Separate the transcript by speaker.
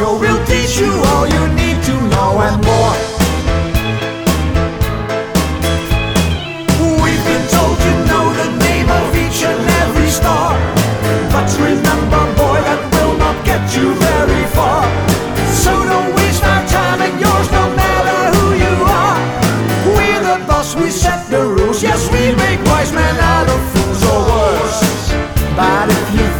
Speaker 1: show will teach you all you need to know and more. We've been told you know the name of each and every star, but remember, boy, that will not get you very far. So don't waste our time and yours, no matter who you are. We're the boss, we set the rules, yes we